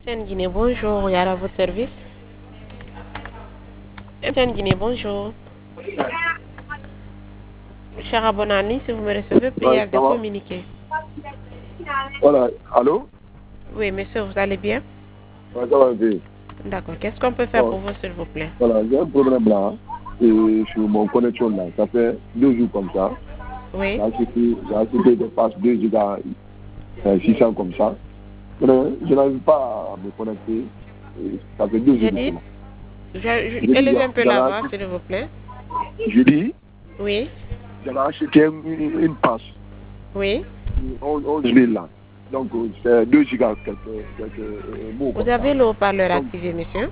MTN Guinée, bonjour, il y a à votre service. MTN Guinée, bonjour. Cher abonné, si vous me recevez, prière de communiquer. Voilà, allô? Oui, monsieur, vous allez bien? Ouais, ça va bien. D'accord, qu'est-ce qu'on peut faire pour vous, s'il vous plaît? Voilà, j'ai un problème là, et sur mon connexion là, ça fait 2 jours comme ça. Oui. J'ai acheté des passes 2 gigas 600 comme ça. Mais je n'arrive pas à me connecter, et ça fait 2 jours J'ai de dit, cela. élevez un peu la voix, s'il vous plaît. Je dis, Oui. j'avais acheté une passe, Oui. 11 000 là. Donc, c'est 2 gigas quelques mots. Vous avez le haut-parleur activé, monsieur?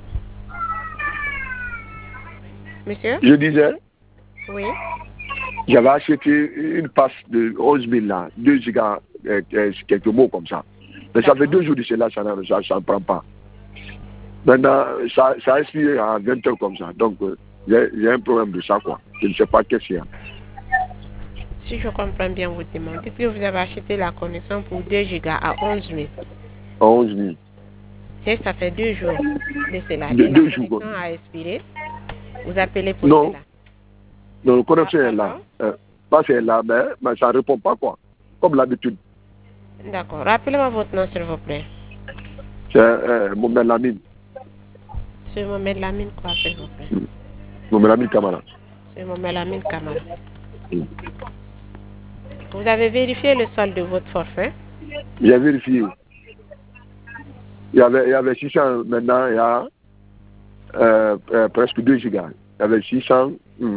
Monsieur? Je disais, Oui. j'avais acheté une passe de 11 000 là, 2 gigas, quelques mots comme ça. Mais ça fait 2 jours de cela, ça ne prend pas. Maintenant, ça a expiré à 20 heures comme ça. Donc, j'ai un problème de ça, quoi. Je ne sais pas qu'est-ce qu'il y a. Si je comprends bien votre demande, dites que vous avez acheté la connexion pour 2 gigas à 11 000. 11 000. Et ça fait 2 jours de cela. Et la 2 jours. connexion a expiré. Vous appelez pour Non. cela. Non, la connexion est là. Parce est là, mais ça ne répond pas, quoi. Comme l'habitude. D'accord. Rappelez-moi votre nom, s'il vous plaît. C'est Mohamed Lamine. C'est Mohamed Lamine quoi, s'il vous plaît? Mohamed Lamine Kamara. C'est Mohamed Lamine Kamara. Vous avez vérifié le solde de votre forfait? J'ai vérifié. Il y avait 600, maintenant il y a presque 2 gigas. Il y avait 600,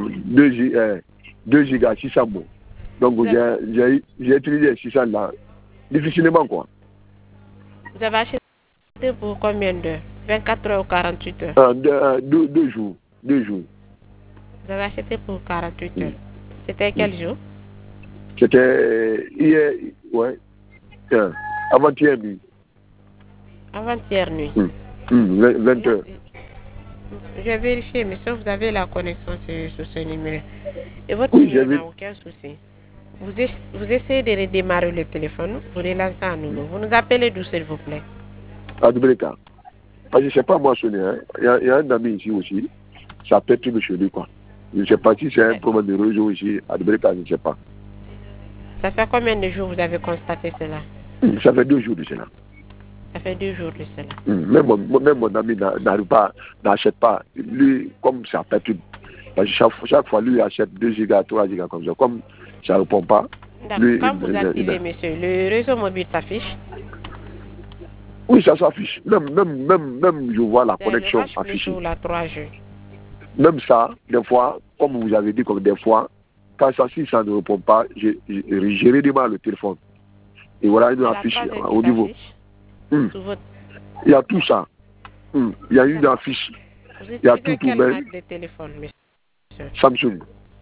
2 gigas, 600 mots. Donc j'ai utilisé 600 là, difficilement, quoi. Vous avez acheté pour combien d'heures? 24 heures ou 48 heures? 2 jours. 2 jours. Vous avez acheté pour 48 heures. C'était quel jour? C'était hier, ouais, avant-hier nuit. Avant-hier nuit. 20 heures. Je vais vérifier, monsieur, vous avez la connexion sur ce numéro. Et votre Oui, numéro n'a aucun souci. Vous essayez de redémarrer le téléphone, vous relancez à nouveau. Vous nous appelez d'où, s'il vous plaît? À Dubreka. Parce que je ne sais pas moi sonner. Hein. Il y a un ami ici aussi. Ça perturbe chez lui, quoi. Je ne sais pas si c'est un problème de réseau ici à Dubreka, je ne sais pas. Ça fait combien de jours vous avez constaté cela? Ça fait 2 jours de cela. Ça fait 2 jours de cela. Même mon ami n'arrive pas, n'achète pas. Lui, comme ça perturbe. Parce que chaque fois, lui achète 2 gigas, 3 gigas comme ça. Comme ça ne répond pas. D'accord. Quand vous activez, monsieur, le réseau mobile s'affiche? Oui, ça s'affiche. Même, je vois la connexion affichée. La 3G. Même ça, des fois, comme vous avez dit, comme des fois, quand si ça ne répond pas, je redémarre le téléphone. Et voilà une affiche au niveau. Il y a tout ça. Il y a une affiche. Il y a tout même. De téléphone, monsieur? Samsung.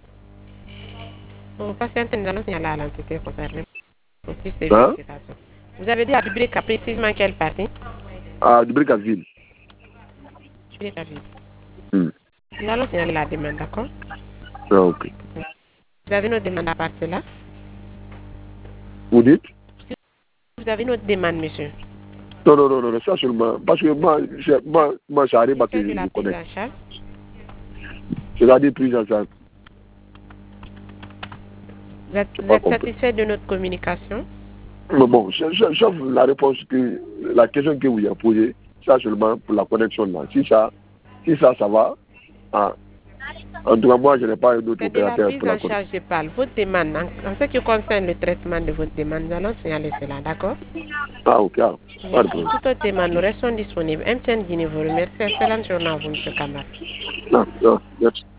Vous patientez, nous allons signaler à l'entité concernée pour plus de vérification. Vous avez dit à Dubreka précisément quelle partie? À Dubreka Ville. Dubreka Ville. Nous allons signaler la demande, d'accord? Ah, ok. Vous avez notre demande à partir là? Vous dites? Vous avez notre demande, monsieur? Non, ça seulement. Parce que moi ça arrive à que je connais. C'est-à-dire prise en charge. Vous êtes satisfait de notre communication? Mais bon, sauf la réponse la question que vous avez posée, ça seulement pour la connexion là. Si ça va. En tout cas, moi, je n'ai pas d'autre opérateur pour la prise en charge, je parle. Votre demande, en ce qui concerne le traitement de votre demande, nous allons signaler cela, d'accord? Ah, ok. Pour toute autre demande, nous restons disponibles. MTN Guinée vous remercie. Excellente journée à vous, M. Kamara. Merci.